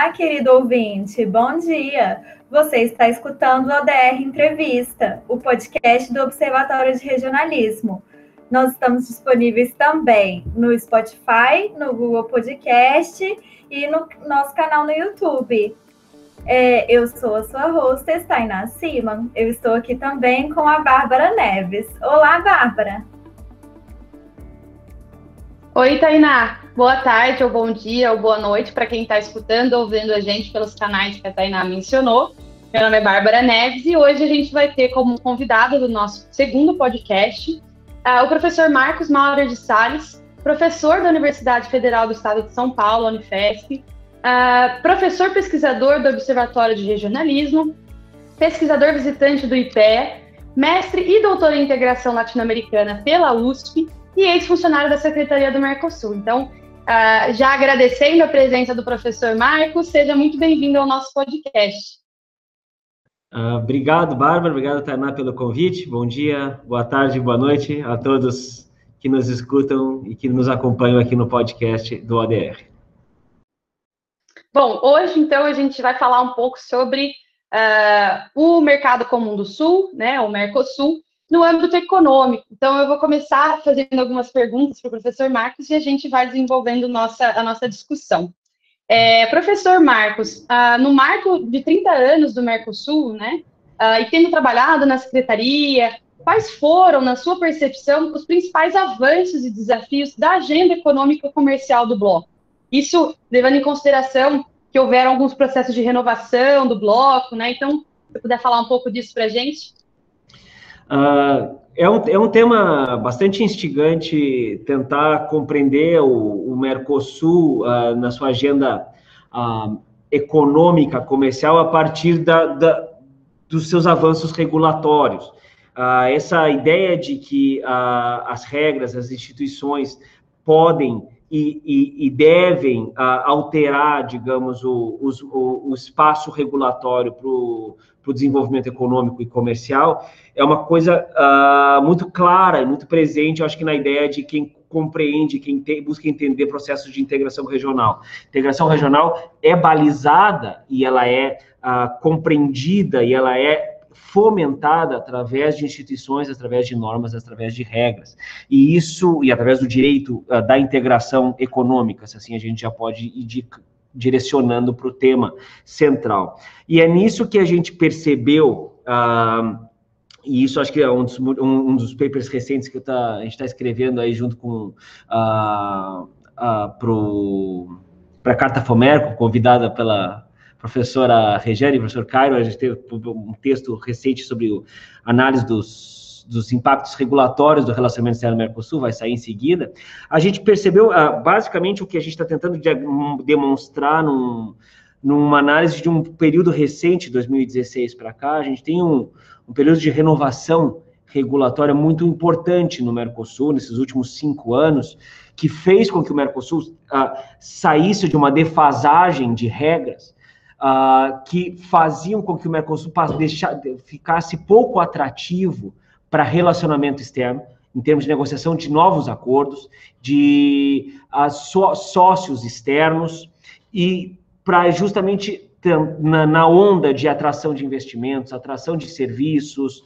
Olá, querido ouvinte, bom dia! Você está escutando o ODR Entrevista, o podcast do Observatório de Regionalismo. Nós estamos disponíveis também no Spotify, no Google Podcast e no nosso canal no YouTube. Eu sou a sua hostess, Tainá Siman. Eu estou aqui também com a Bárbara Neves. Olá, Bárbara! Oi, Tainá. Boa tarde, ou bom dia, ou boa noite para quem está escutando ou vendo a gente pelos canais que a Tainá mencionou. Meu nome é Bárbara Neves e hoje a gente vai ter como convidado do nosso segundo podcast o professor Marcos Maurer de Sales, professor da Universidade Federal do Estado de São Paulo, Unifesp, professor pesquisador do Observatório de Regionalismo, pesquisador visitante do IPEA, mestre e doutor em integração latino-americana pela USP, e ex-funcionário da Secretaria do Mercosul. Então, já agradecendo a presença do professor Marcos, seja muito bem-vindo ao nosso podcast. Obrigado, Bárbara, obrigado, Tainá, pelo convite. Bom dia, boa tarde, boa noite a todos que nos escutam e que nos acompanham aqui no podcast do ODR. Bom, hoje, então, a gente vai falar um pouco sobre o Mercado Comum do Sul, né, o Mercosul, no âmbito econômico. Então, eu vou começar fazendo algumas perguntas para o professor Marcos e a gente vai desenvolvendo a nossa discussão. Professor Marcos, no marco de 30 anos do Mercosul, né, e tendo trabalhado na Secretaria, quais foram, na sua percepção, os principais avanços e desafios da agenda econômica comercial do bloco? Isso levando em consideração que houveram alguns processos de renovação do bloco, né? Então, se você puder falar um pouco disso para a gente. É um tema bastante instigante tentar compreender o Mercosul na sua agenda econômica, comercial, a partir dos seus avanços regulatórios. Essa ideia de que as regras, as instituições podem e devem alterar, digamos, o espaço regulatório para o desenvolvimento econômico e comercial, é uma coisa muito clara e muito presente, eu acho que na ideia de quem compreende, quem busca entender processos de integração regional. Integração regional é balizada e ela é compreendida e ela é fomentada através de instituições, através de normas, através de regras. E através do direito da integração econômica, se assim a gente já pode ir direcionando para o tema central. E é nisso que a gente percebeu, e isso acho que é um dos papers recentes que a gente está escrevendo aí junto com para a Carta Fomerco, convidada pela professora Regiane e professor Cairo. A gente teve um texto recente sobre análise dos impactos regulatórios do relacionamento externo-Mercosul, vai sair em seguida. A gente percebeu, basicamente, o que a gente está tentando demonstrar numa análise de um período recente, 2016 para cá. A gente tem um período de renovação regulatória muito importante no Mercosul, nesses últimos 5 anos, que fez com que o Mercosul saísse de uma defasagem de regras que faziam com que o Mercosul ficasse pouco atrativo para relacionamento externo, em termos de negociação de novos acordos, de sócios externos, e para justamente na onda de atração de investimentos, atração de serviços,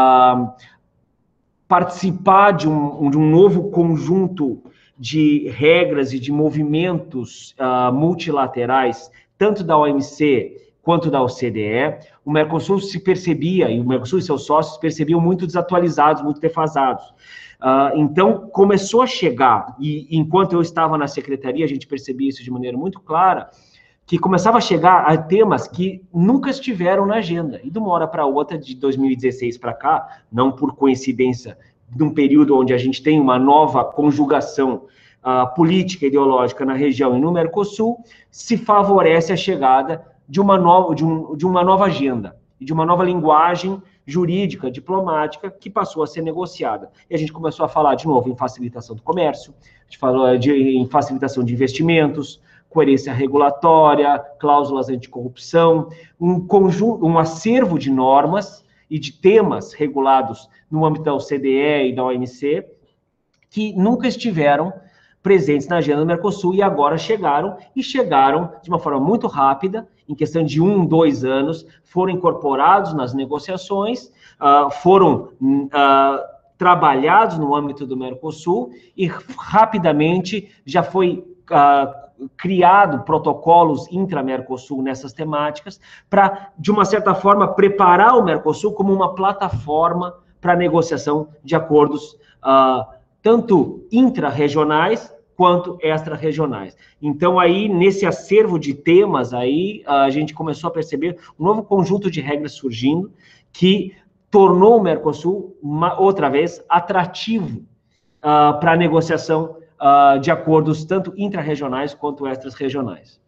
participar de um novo conjunto de regras e de movimentos multilaterais, tanto da OMC quanto da OCDE. O Mercosul se percebia, e o Mercosul e seus sócios percebiam muito desatualizados, muito defasados. Então, começou a chegar, e enquanto eu estava na secretaria, a gente percebia isso de maneira muito clara, que começava a chegar a temas que nunca estiveram na agenda. E de uma hora para outra, de 2016 para cá, não por coincidência, de um período onde a gente tem uma nova conjugação política ideológica na região e no Mercosul, se favorece a chegada de uma nova agenda, e de uma nova linguagem jurídica, diplomática, que passou a ser negociada. E a gente começou a falar de novo em facilitação do comércio, a gente falou em facilitação de investimentos, coerência regulatória, cláusulas anticorrupção, um acervo de normas e de temas regulados no âmbito da OCDE e da OMC, que nunca estiveram presentes na agenda do Mercosul e agora chegaram de uma forma muito rápida, em questão de 2 anos, foram incorporados nas negociações, foram trabalhados no âmbito do Mercosul e rapidamente já foi criado protocolos intra-Mercosul nessas temáticas para, de uma certa forma, preparar o Mercosul como uma plataforma para negociação de acordos tanto intra-regionais quanto extra-regionais. Então, aí, nesse acervo de temas, aí, a gente começou a perceber um novo conjunto de regras surgindo que tornou o Mercosul, outra vez, atrativo para a negociação de acordos tanto intra-regionais quanto extra-regionais.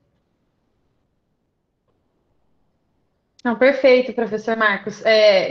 Não, perfeito, professor Marcos.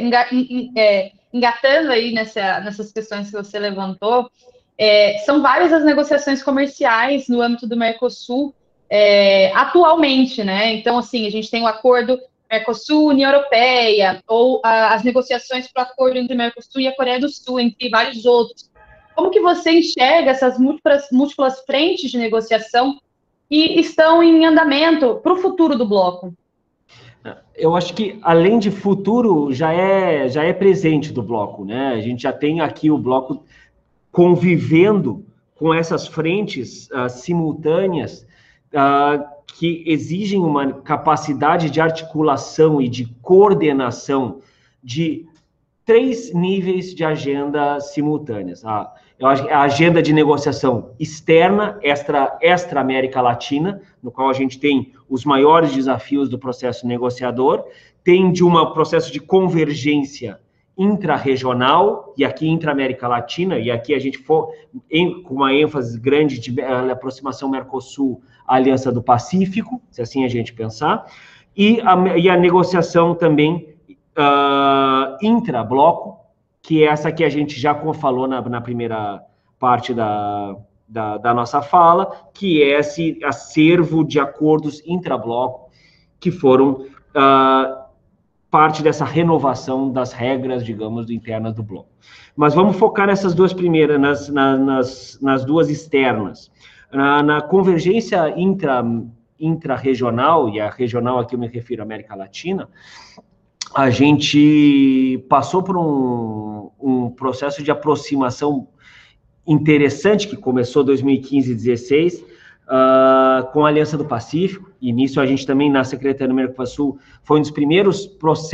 Engatando aí nessas questões que você levantou, são várias as negociações comerciais no âmbito do Mercosul atualmente, né? Então, assim, a gente tem o acordo Mercosul-União Europeia, ou as negociações para o acordo entre o Mercosul e a Coreia do Sul, entre vários outros. Como que você enxerga essas múltiplas frentes de negociação que estão em andamento para o futuro do bloco? Eu acho que, além de futuro, já é presente do bloco, né? A gente já tem aqui o bloco convivendo com essas frentes simultâneas que exigem uma capacidade de articulação e de coordenação de 3 níveis de agenda simultâneas. Eu acho que a agenda de negociação externa, extra América Latina, no qual a gente tem os maiores desafios do processo negociador, tem de um processo de convergência intra-regional, e aqui intra-América Latina, e aqui a gente for com uma ênfase grande de aproximação Mercosul à Aliança do Pacífico, se assim a gente pensar, e a negociação também intra-bloco, que é essa que a gente já falou na primeira parte da nossa fala, que é esse acervo de acordos intra-bloco que foram parte dessa renovação das regras, digamos, internas do bloco. Mas vamos focar nessas 2 primeiras, nas 2 externas. Na convergência intra-regional, e a regional aqui eu me refiro à América Latina, a gente passou por um processo de aproximação interessante, que começou em 2015 e 2016, com a Aliança do Pacífico, e nisso a gente também, na Secretaria do Mercosul, foi um dos primeiros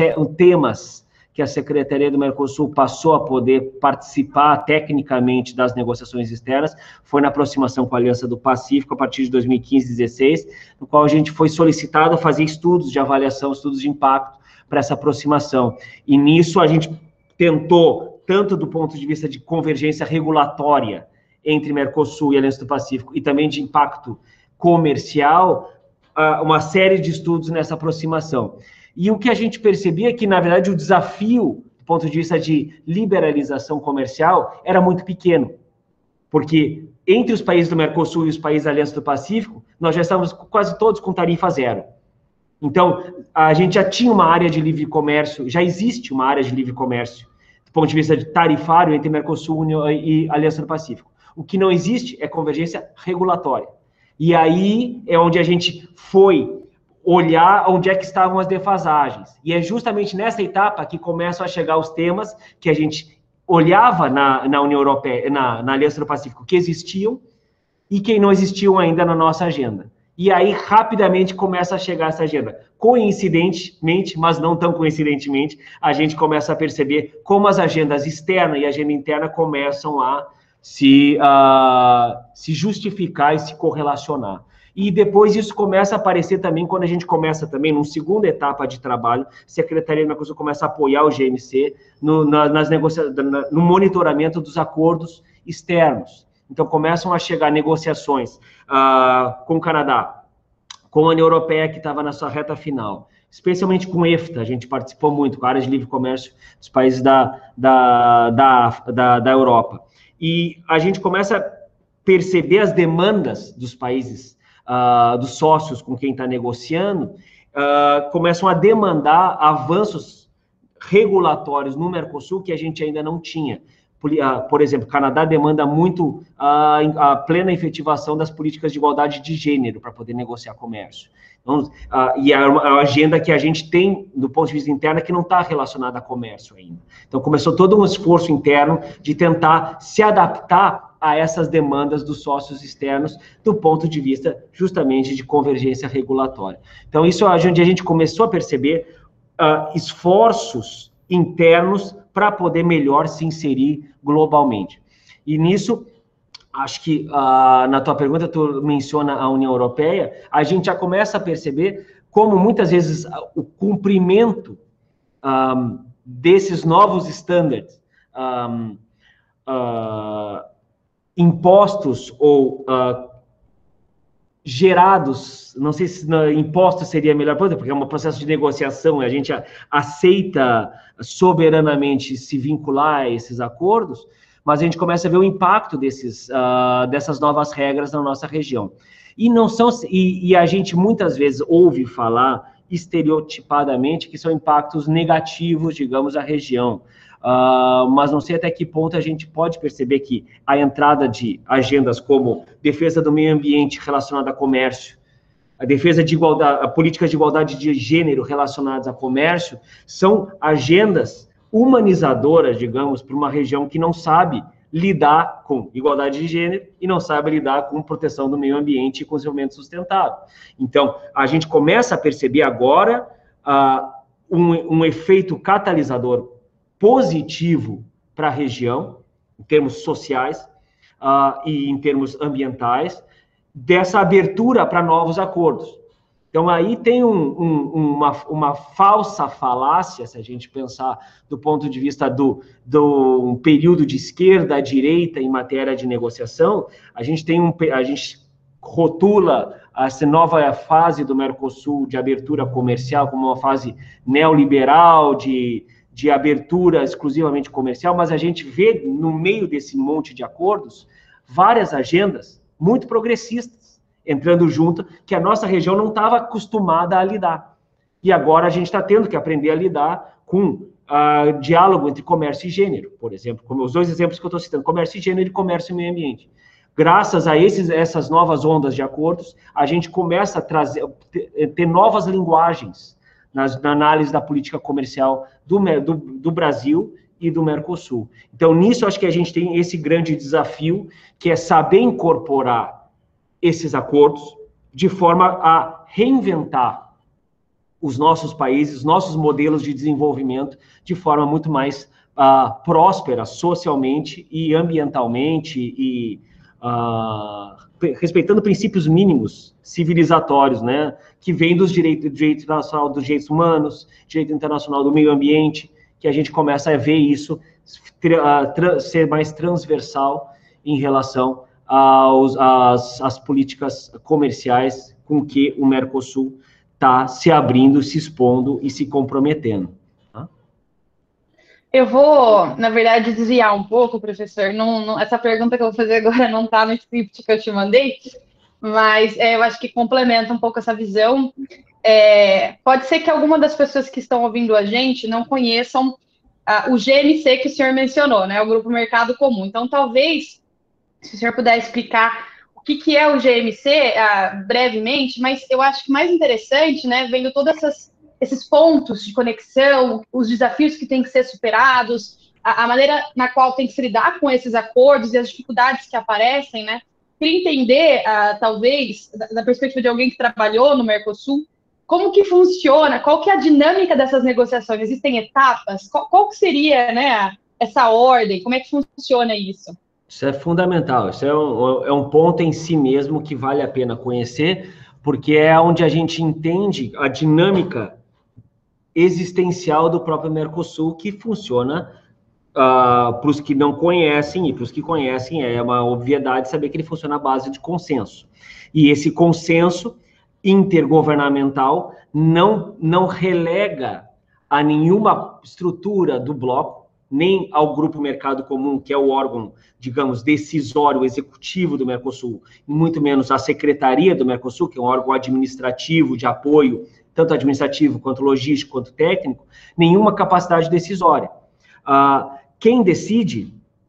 temas que a Secretaria do Mercosul passou a poder participar tecnicamente das negociações externas, foi na aproximação com a Aliança do Pacífico, a partir de 2015 e 2016, no qual a gente foi solicitado a fazer estudos de avaliação, estudos de impacto, para essa aproximação. E nisso a gente tentou, tanto do ponto de vista de convergência regulatória entre Mercosul e Aliança do Pacífico, e também de impacto comercial, uma série de estudos nessa aproximação. E o que a gente percebia é que, na verdade, o desafio, do ponto de vista de liberalização comercial, era muito pequeno. Porque entre os países do Mercosul e os países da Aliança do Pacífico, nós já estávamos quase todos com tarifa zero. Então, a gente já tinha uma área de livre comércio, já existe uma área de livre comércio, do ponto de vista de tarifário, entre Mercosul e Aliança do Pacífico. O que não existe é convergência regulatória. E aí é onde a gente foi olhar onde é que estavam as defasagens. E é justamente nessa etapa que começam a chegar os temas que a gente olhava na União Europeia, na Aliança do Pacífico, que existiam e que não existiam ainda na nossa agenda. E aí, rapidamente, começa a chegar essa agenda. Coincidentemente, mas não tão coincidentemente, a gente começa a perceber como as agendas externa e a agenda interna começam a se justificar e se correlacionar. E depois isso começa a aparecer também quando a gente começa também, numa segunda etapa de trabalho, a Secretaria do Mercosul começa a apoiar o GMC no monitoramento dos acordos externos. Então, começam a chegar negociações com o Canadá, com a União Europeia, que estava na sua reta final, especialmente com o EFTA, a gente participou muito, com a área de livre comércio dos países da Europa. E a gente começa a perceber as demandas dos países, dos sócios com quem está negociando, começam a demandar avanços regulatórios no Mercosul que a gente ainda não tinha. por exemplo, o Canadá demanda muito a plena efetivação das políticas de igualdade de gênero para poder negociar comércio. Então, e a agenda que a gente tem, do ponto de vista interno, é que não está relacionada a comércio ainda. Então, começou todo um esforço interno de tentar se adaptar a essas demandas dos sócios externos, do ponto de vista, justamente, de convergência regulatória. Então, isso é onde a gente começou a perceber esforços internos para poder melhor se inserir globalmente. E nisso, acho que na tua pergunta tu menciona a União Europeia, a gente já começa a perceber como muitas vezes o cumprimento desses novos estándares impostos ou gerados, não sei se impostos seria a melhor coisa, porque é um processo de negociação, a gente aceita soberanamente se vincular a esses acordos, mas a gente começa a ver o impacto dessas novas regras na nossa região. E a gente muitas vezes ouve falar estereotipadamente que são impactos negativos, digamos, à região. Mas não sei até que ponto a gente pode perceber que a entrada de agendas como defesa do meio ambiente relacionada a comércio, a defesa de igualdade, a políticas de igualdade de gênero relacionadas a comércio, são agendas humanizadoras, digamos, para uma região que não sabe lidar com igualdade de gênero e não sabe lidar com proteção do meio ambiente e com desenvolvimento sustentável. Então, a gente começa a perceber agora um efeito catalisador positivo para a região, em termos sociais e em termos ambientais, dessa abertura para novos acordos. Então, aí tem uma falsa falácia, se a gente pensar do ponto de vista do período de esquerda à direita em matéria de negociação, a gente rotula essa nova fase do Mercosul de abertura comercial como uma fase neoliberal, de abertura exclusivamente comercial, mas a gente vê no meio desse monte de acordos várias agendas muito progressistas entrando junto, que a nossa região não estava acostumada a lidar. E agora a gente está tendo que aprender a lidar com diálogo entre comércio e gênero, por exemplo, como os dois exemplos que eu estou citando, comércio e gênero e comércio e meio ambiente. Graças a essas novas ondas de acordos, a gente começa a ter novas linguagens na análise da política comercial do Brasil e do Mercosul. Então, nisso, acho que a gente tem esse grande desafio, que é saber incorporar esses acordos de forma a reinventar os nossos países, os nossos modelos de desenvolvimento de forma muito mais próspera socialmente e ambientalmente e respeitando princípios mínimos civilizatórios, né, que vêm dos direito internacional dos direitos humanos, direito internacional do meio ambiente, que a gente começa a ver isso ser mais transversal em relação às políticas comerciais com que o Mercosul está se abrindo, se expondo e se comprometendo. Tá? Eu vou, na verdade, desviar um pouco, professor. Essa pergunta que eu vou fazer agora não está no script que eu te mandei, mas eu acho que complementa um pouco essa visão. Pode ser que alguma das pessoas que estão ouvindo a gente não conheçam o GMC que o senhor mencionou, né? O Grupo Mercado Comum. Então, talvez, se o senhor puder explicar o que é o GMC, brevemente, mas eu acho que mais interessante, né, vendo todos esses pontos de conexão, os desafios que têm que ser superados, a maneira na qual tem que se lidar com esses acordos e as dificuldades que aparecem, né? Queria entender, talvez, da perspectiva de alguém que trabalhou no Mercosul, como que funciona, qual que é a dinâmica dessas negociações? Existem etapas? Qual que seria, né, essa ordem? Como é que funciona isso? Isso é fundamental, isso é um ponto em si mesmo que vale a pena conhecer, porque é onde a gente entende a dinâmica existencial do próprio Mercosul, que funciona para os que não conhecem, e para os que conhecem é uma obviedade saber que ele funciona à base de consenso. E esse consenso intergovernamental não relega a nenhuma estrutura do bloco, nem ao Grupo Mercado Comum, que é o órgão, digamos, decisório executivo do Mercosul, e muito menos a Secretaria do Mercosul, que é um órgão administrativo de apoio, tanto administrativo quanto logístico quanto técnico, nenhuma capacidade decisória. Quem decide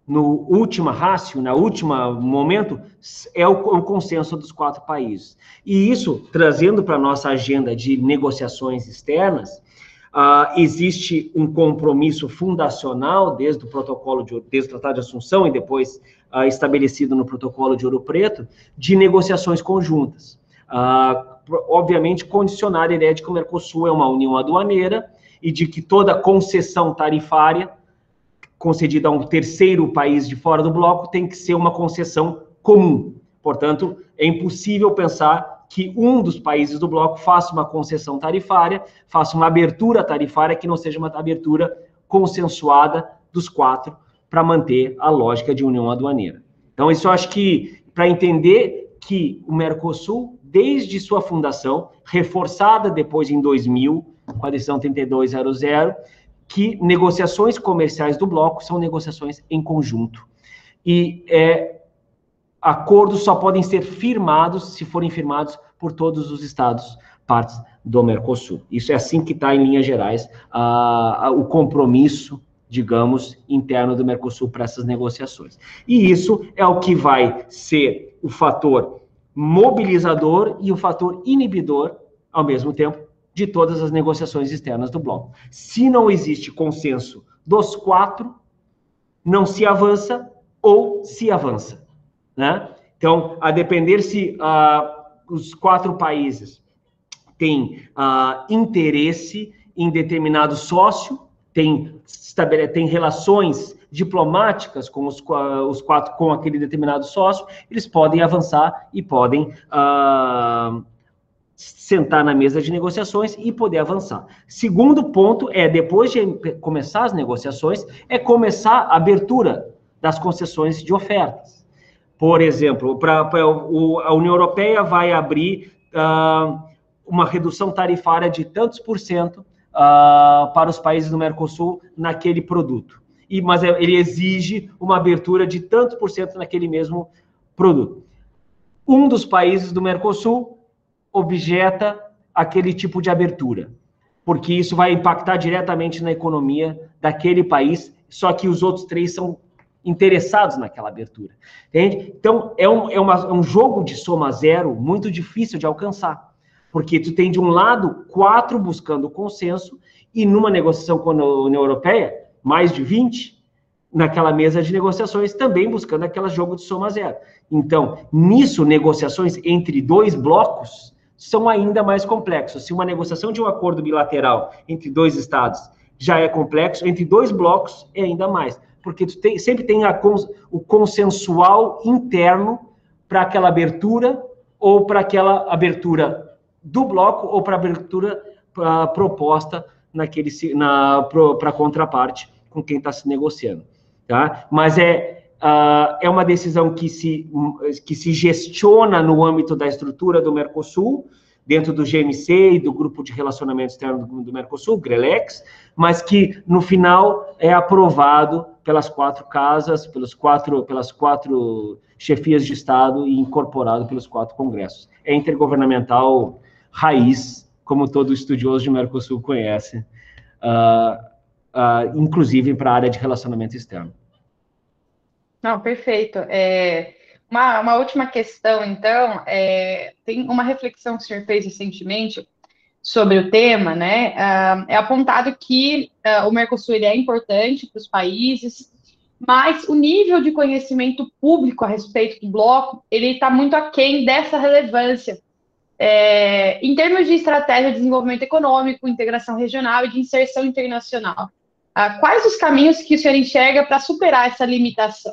no última ratio, na última momento, é o consenso dos 4 países. E isso, trazendo para a nossa agenda de negociações externas, existe um compromisso fundacional desde o Tratado de Assunção e depois estabelecido no Protocolo de Ouro Preto, de negociações conjuntas. Obviamente, condicionar a ideia de que o Mercosul é uma união aduaneira e de que toda concessão tarifária concedida a um terceiro país de fora do bloco tem que ser uma concessão comum. Portanto, é impossível pensar que um dos países do bloco faça uma concessão tarifária, faça uma abertura tarifária que não seja uma abertura consensuada dos 4 para manter a lógica de união aduaneira. Então, isso eu acho que, para entender que o Mercosul, desde sua fundação, reforçada depois em 2000, com a decisão 3200, que negociações comerciais do bloco são negociações em conjunto. E acordos só podem ser firmados se forem firmados por todos os estados partes do Mercosul. Isso é assim que está, em linhas gerais, o compromisso, digamos, interno do Mercosul para essas negociações. E isso é o que vai ser o fator mobilizador e o fator inibidor, ao mesmo tempo, de todas as negociações externas do bloco. Se não existe consenso dos 4, não se avança ou se avança, né? Então, a depender se os 4 países têm interesse em determinado sócio, têm relações diplomáticas com os 4, com aquele determinado sócio, eles podem avançar e podem sentar na mesa de negociações e poder avançar. Segundo ponto depois de começar as negociações, começar a abertura das concessões de ofertas. Por exemplo, a União Europeia vai abrir uma redução tarifária de tantos % para os países do Mercosul naquele produto. Mas ele exige uma abertura de tantos % naquele mesmo produto. Um dos países do Mercosul objeta aquele tipo de abertura, porque isso vai impactar diretamente na economia daquele país, só que os outros 3 são interessados naquela abertura, entende? Então, é um jogo de soma zero muito difícil de alcançar, porque tu tem, de um lado, 4 buscando consenso, e numa negociação com a União Europeia, mais de 20, naquela mesa de negociações, também buscando aquele jogo de soma zero. Então, nisso, negociações entre 2 blocos são ainda mais complexos. Se uma negociação de um acordo bilateral entre 2 estados já é complexo, entre 2 blocos é ainda mais, porque tu sempre tem o consensual interno para aquela abertura, ou para aquela abertura do bloco, ou para a abertura proposta para a contraparte com quem está se negociando. Tá? Mas é uma decisão que se gestiona no âmbito da estrutura do Mercosul, dentro do GMC e do Grupo de Relacionamento Externo do Mercosul, GRELEX, mas que, no final, é aprovado pelas 4 casas, pelas quatro chefias de Estado e incorporado pelos 4 congressos. É intergovernamental raiz, como todo estudioso de Mercosul conhece, inclusive para a área de relacionamento externo. Não, perfeito. Uma última questão, então, tem uma reflexão que o senhor fez recentemente sobre o tema, né? É apontado que o Mercosul ele é importante para os países, mas o nível de conhecimento público a respeito do bloco, ele está muito aquém dessa relevância. Em termos de estratégia de desenvolvimento econômico, integração regional e de inserção internacional, quais os caminhos que o senhor enxerga para superar essa limitação?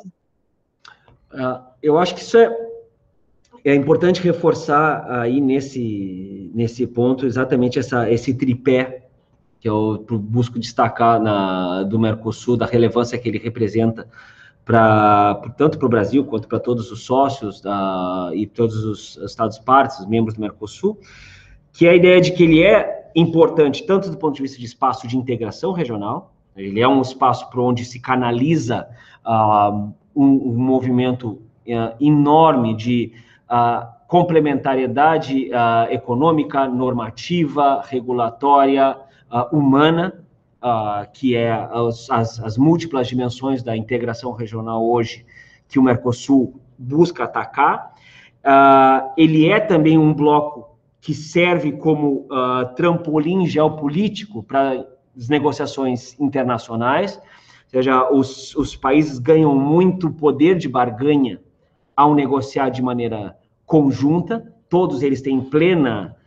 Eu acho que isso é importante reforçar aí nesse ponto exatamente esse tripé que eu busco destacar do Mercosul, da relevância que ele representa tanto para o Brasil quanto para todos os sócios e todos os Estados partes, os membros do Mercosul, que é a ideia de que ele é importante tanto do ponto de vista de espaço de integração regional, ele é um espaço por onde se canaliza um movimento enorme de complementariedade econômica, normativa, regulatória, humana, que é as múltiplas dimensões da integração regional hoje, que o Mercosul busca atacar. Ele é também um bloco que serve como trampolim geopolítico para as negociações internacionais, ou seja, os países ganham muito poder de barganha ao negociar de maneira conjunta, todos eles têm plena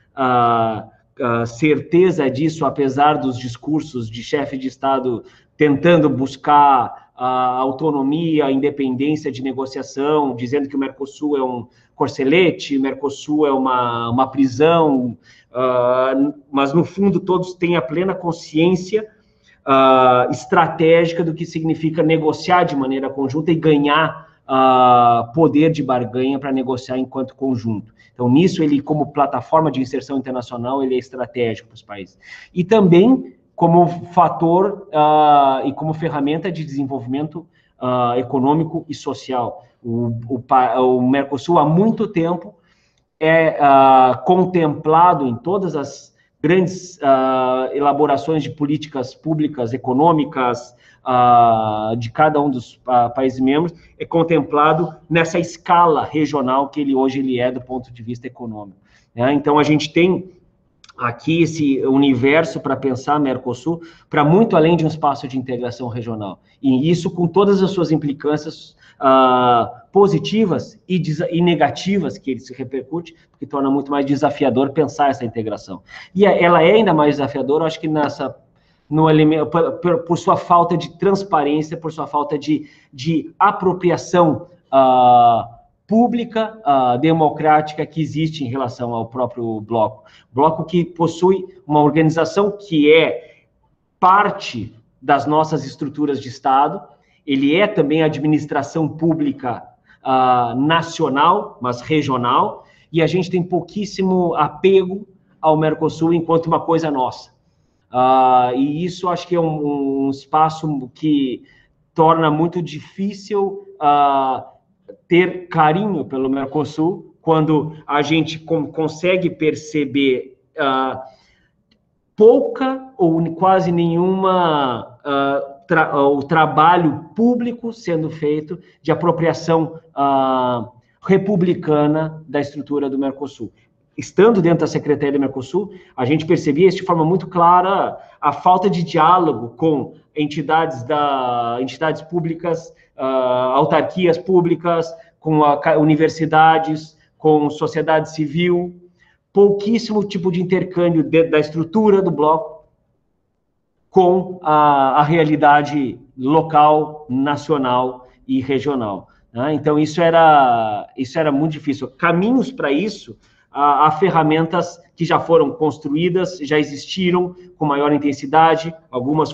certeza disso, apesar dos discursos de chefe de Estado tentando buscar a autonomia, a independência de negociação, dizendo que o Mercosul é um corcelete, o Mercosul é uma prisão, mas no fundo todos têm a plena consciência estratégica do que significa negociar de maneira conjunta e ganhar poder de barganha para negociar enquanto conjunto. Então, nisso, ele, como plataforma de inserção internacional, ele é estratégico para os países. E também como fator e como ferramenta de desenvolvimento econômico e social. O Mercosul, há muito tempo, é contemplado em todas as grandes elaborações de políticas públicas, econômicas, de cada um dos países membros, é contemplado nessa escala regional que hoje ele é do ponto de vista econômico. Então, a gente tem aqui esse universo para pensar Mercosul para muito além de um espaço de integração regional. E isso com todas as suas implicâncias positivas e negativas que ele se repercute, porque torna muito mais desafiador pensar essa integração. E ela é ainda mais desafiadora, acho que por sua falta de transparência, por sua falta de apropriação pública, democrática que existe em relação ao próprio bloco. Bloco que possui uma organização que é parte das nossas estruturas de Estado, ele é também administração pública nacional, mas regional, e a gente tem pouquíssimo apego ao Mercosul enquanto uma coisa nossa. E isso acho que é um espaço que torna muito difícil ter carinho pelo Mercosul, quando a gente consegue perceber pouca ou quase nenhuma o trabalho público sendo feito de apropriação republicana da estrutura do Mercosul. Estando dentro da Secretaria do Mercosul, a gente percebia isso de forma muito clara, a falta de diálogo com entidades públicas, autarquias públicas, com universidades, com sociedade civil, pouquíssimo tipo de intercâmbio dentro da estrutura do bloco com a realidade local, nacional e regional. Então, isso era muito difícil. Caminhos para isso, há ferramentas que já foram construídas, já existiram com maior intensidade, algumas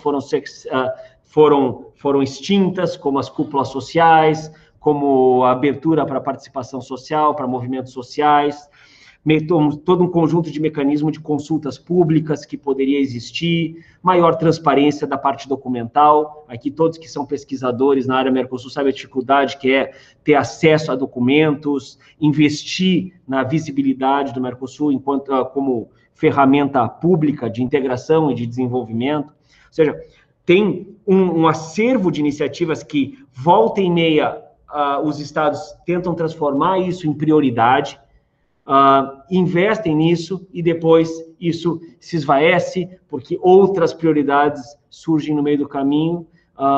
foram extintas, como as cúpulas sociais, como a abertura para participação social, para movimentos sociais, todo um conjunto de mecanismos de consultas públicas que poderia existir, maior transparência da parte documental. Aqui todos que são pesquisadores na área Mercosul sabem a dificuldade que é ter acesso a documentos, investir na visibilidade do Mercosul como ferramenta pública de integração e de desenvolvimento. Ou seja, tem um acervo de iniciativas que, volta e meia, os estados tentam transformar isso em prioridade, investem nisso e depois isso se esvaece porque outras prioridades surgem no meio do caminho.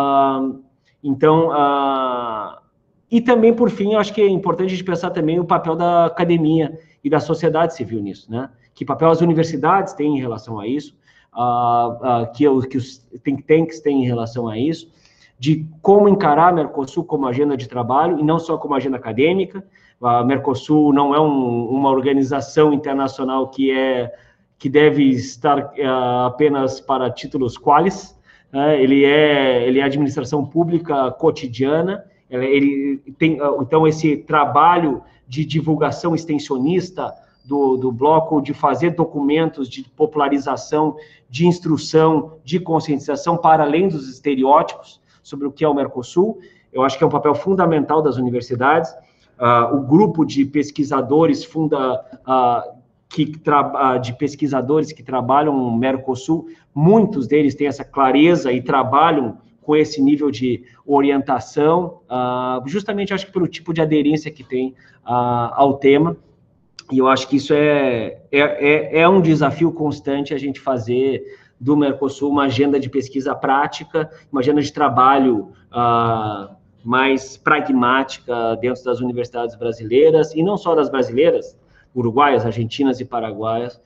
E também, por fim, eu acho que é importante a gente pensar também o papel da academia e da sociedade civil nisso, né? Que papel as universidades têm em relação a isso, que os think tanks têm em relação a isso, de como encarar a Mercosul como agenda de trabalho e não só como agenda acadêmica. A Mercosul não é uma organização internacional que deve estar apenas para títulos qualis, né? Ele é administração pública cotidiana, ele tem, então, esse trabalho de divulgação extensionista do bloco, de fazer documentos de popularização, de instrução, de conscientização, para além dos estereótipos sobre o que é o Mercosul. Eu acho que é um papel fundamental das universidades. O grupo de pesquisadores de pesquisadores que trabalham no Mercosul, muitos deles têm essa clareza e trabalham com esse nível de orientação, justamente acho que pelo tipo de aderência que tem ao tema, e eu acho que isso é um desafio constante a gente fazer do Mercosul uma agenda de pesquisa prática, uma agenda de trabalho mais pragmática dentro das universidades brasileiras, e não só das brasileiras, uruguaias, argentinas e paraguaias,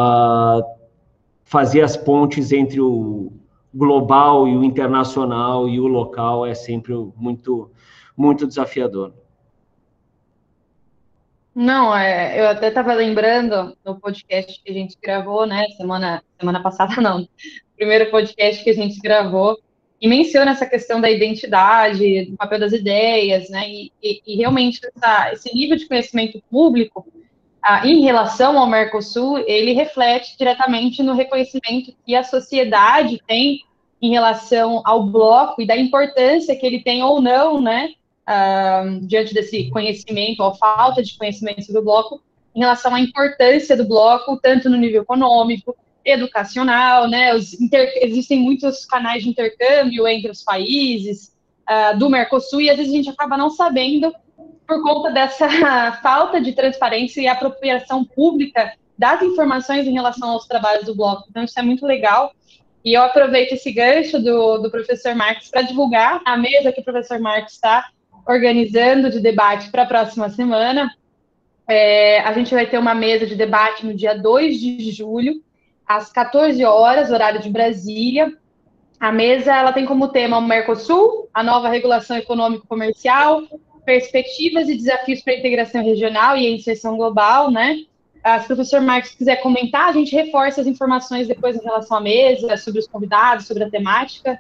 fazer as pontes entre o global e o internacional e o local é sempre muito, muito desafiador. Não, eu até estava lembrando no podcast que a gente gravou, né, semana passada não, primeiro podcast que a gente gravou, e menciona essa questão da identidade, do papel das ideias, né, e realmente esse nível de conhecimento público em relação ao Mercosul, ele reflete diretamente no reconhecimento que a sociedade tem em relação ao bloco e da importância que ele tem ou não, né, diante desse conhecimento, ou falta de conhecimento do bloco, em relação à importância do bloco, tanto no nível econômico, educacional, né, existem muitos canais de intercâmbio entre os países do Mercosul, e às vezes a gente acaba não sabendo por conta dessa falta de transparência e apropriação pública das informações em relação aos trabalhos do bloco. Então, isso é muito legal. E eu aproveito esse gancho do professor Marcos para divulgar a mesa que o professor Marcos está organizando de debate para a próxima semana. A gente vai ter uma mesa de debate no dia 2 de julho, às 14 horas, horário de Brasília. A mesa ela tem como tema o Mercosul, a nova regulação econômico-comercial, perspectivas e desafios para a integração regional e a inserção global, né? Se o professor Marcos quiser comentar, a gente reforça as informações depois em relação à mesa, sobre os convidados, sobre a temática.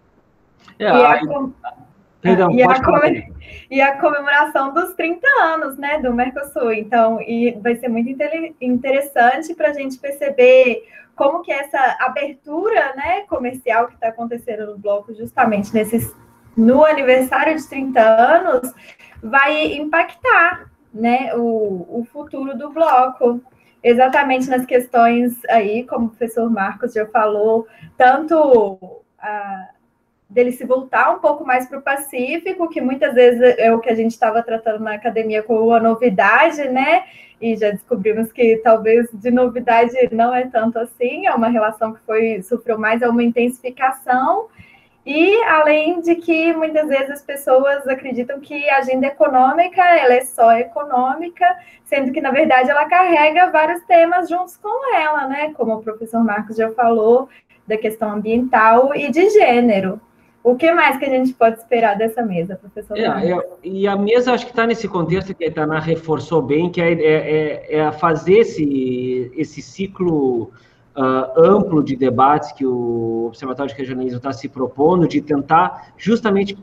E a comemoração dos 30 anos, né, do Mercosul. Então, e vai ser muito interessante para a gente perceber como que essa abertura, né, comercial que está acontecendo no bloco justamente no aniversário de 30 anos vai impactar, né, o futuro do bloco. Exatamente nas questões aí, como o professor Marcos já falou, tanto dele se voltar um pouco mais para o Pacífico, que muitas vezes é o que a gente estava tratando na academia como uma novidade, né? E já descobrimos que talvez de novidade não é tanto assim, é uma relação que sofreu mais uma intensificação. E além de que muitas vezes as pessoas acreditam que a agenda econômica ela é só econômica, sendo que na verdade ela carrega vários temas juntos com ela, né? Como o professor Marcos já falou, da questão ambiental e de gênero. O que mais que a gente pode esperar dessa mesa, professor Marcos? E a mesa acho que está nesse contexto que a Itainá reforçou bem, que é fazer esse ciclo amplo de debates que o Observatório de Regionalismo está se propondo, de tentar justamente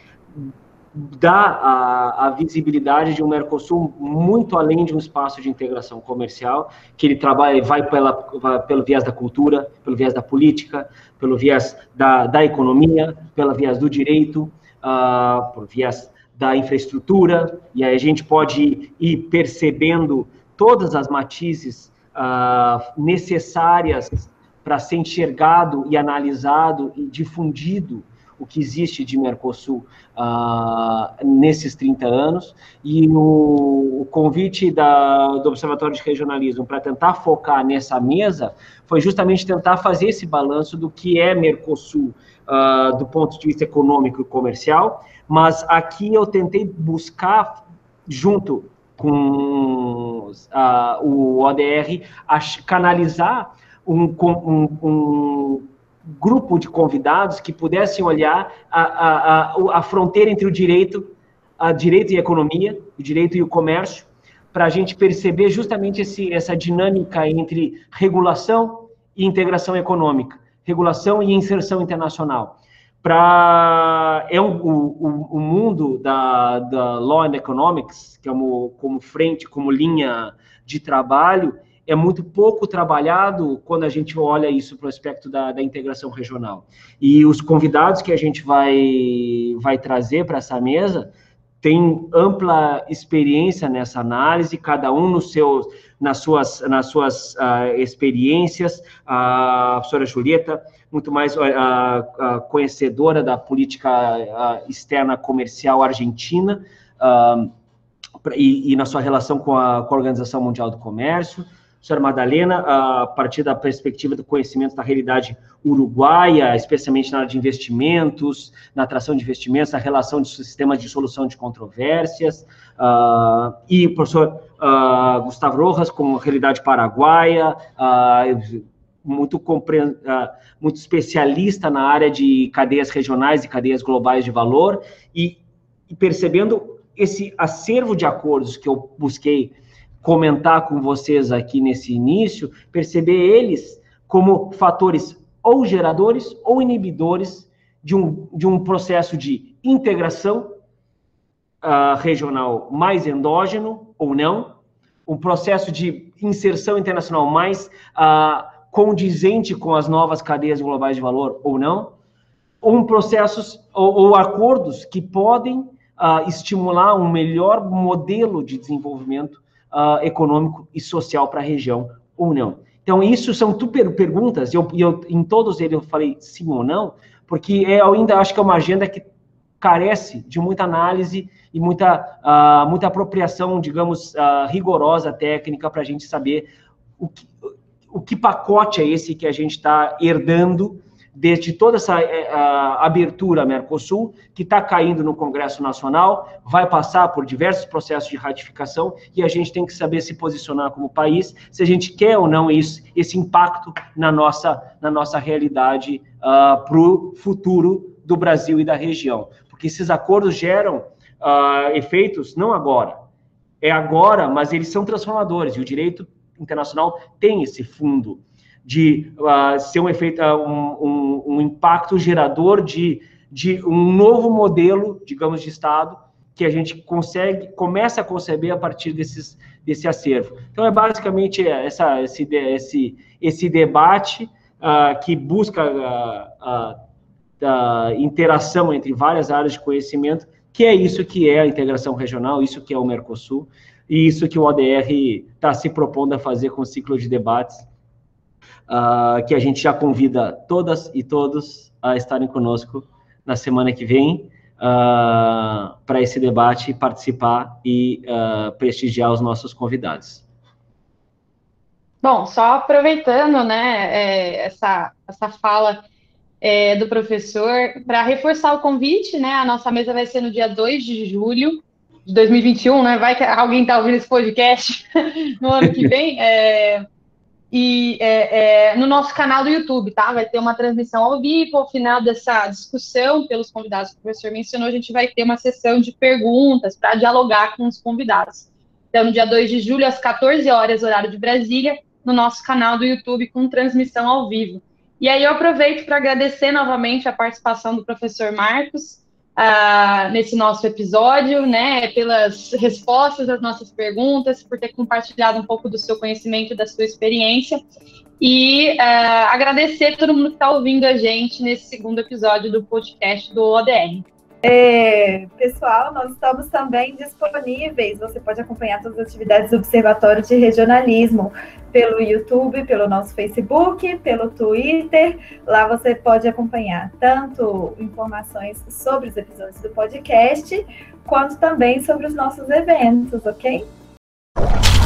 dar a visibilidade de um Mercosul muito além de um espaço de integração comercial, que ele trabalha, vai pelo viés da cultura, pelo viés da política, pelo viés da economia, pelo viés do direito, pelo viés da infraestrutura, e aí a gente pode ir percebendo todas as matizes necessárias para ser enxergado e analisado e difundido o que existe de Mercosul nesses 30 anos, e o convite do Observatório de Regionalismo para tentar focar nessa mesa foi justamente tentar fazer esse balanço do que é Mercosul do ponto de vista econômico e comercial, mas aqui eu tentei buscar, junto com o ODR, canalizar um grupo de convidados que pudessem olhar a fronteira entre o direito e a economia, o direito e o comércio, para a gente perceber justamente essa dinâmica entre regulação e integração econômica, regulação e inserção internacional. O mundo da Law and Economics, que é como linha de trabalho, é muito pouco trabalhado quando a gente olha isso para o aspecto da integração regional. E os convidados que a gente vai trazer para essa mesa tem ampla experiência nessa análise, cada um nas suas experiências. A professora Julieta, muito mais conhecedora da política externa comercial argentina, e na sua relação com a Organização Mundial do Comércio. A senhora Madalena, a partir da perspectiva do conhecimento da realidade uruguaia, especialmente na área de investimentos, na atração de investimentos, na relação de sistemas de solução de controvérsias, e o professor Gustavo Rojas, com a realidade paraguaia, muito especialista na área de cadeias regionais e cadeias globais de valor, e percebendo esse acervo de acordos que eu busquei comentar com vocês aqui nesse início, perceber eles como fatores ou geradores ou inibidores de um processo de integração regional mais endógeno ou não, um processo de inserção internacional mais condizente com as novas cadeias globais de valor ou não, processos ou acordos que podem estimular um melhor modelo de desenvolvimento econômico e social para a região ou não. Então, isso são perguntas, e eu em todos eles eu falei sim ou não, porque eu ainda acho que é uma agenda que carece de muita análise e muita apropriação, digamos, rigorosa, técnica, para a gente saber o que pacote é esse que a gente está herdando desde toda essa abertura Mercosul, que está caindo no Congresso Nacional, vai passar por diversos processos de ratificação, e a gente tem que saber se posicionar como país, se a gente quer ou não esse impacto na nossa realidade para o futuro do Brasil e da região. Porque esses acordos geram efeitos, não agora, é agora, mas eles são transformadores, e o direito internacional tem esse fundo de ser um efeito, um impacto gerador de um novo modelo, digamos, de Estado, que a gente começa a conceber a partir desse acervo. Então, é basicamente esse debate que busca a interação entre várias áreas de conhecimento, que é isso que é a integração regional, isso que é o Mercosul, e isso que o ODR está se propondo a fazer com o ciclo de debates, que a gente já convida todas e todos a estarem conosco na semana que vem, para esse debate, participar e prestigiar os nossos convidados. Bom, só aproveitando, né, essa fala do professor, para reforçar o convite, né, a nossa mesa vai ser no dia 2 de julho de 2021, né, vai que alguém está ouvindo esse podcast no ano que vem, no nosso canal do YouTube, tá? Vai ter uma transmissão ao vivo. Ao final dessa discussão pelos convidados que o professor mencionou, a gente vai ter uma sessão de perguntas para dialogar com os convidados. Então, no dia 2 de julho, às 14 horas, horário de Brasília, no nosso canal do YouTube, com transmissão ao vivo. E aí eu aproveito para agradecer novamente a participação do professor Marcos nesse nosso episódio, né, pelas respostas às nossas perguntas, por ter compartilhado um pouco do seu conhecimento e da sua experiência, e agradecer a todo mundo que está ouvindo a gente nesse segundo episódio do podcast do ODR. Pessoal, nós estamos também disponíveis, você pode acompanhar todas as atividades do Observatório de Regionalismo pelo YouTube, pelo nosso Facebook, pelo Twitter. Lá você pode acompanhar tanto informações sobre os episódios do podcast, quanto também sobre os nossos eventos, ok?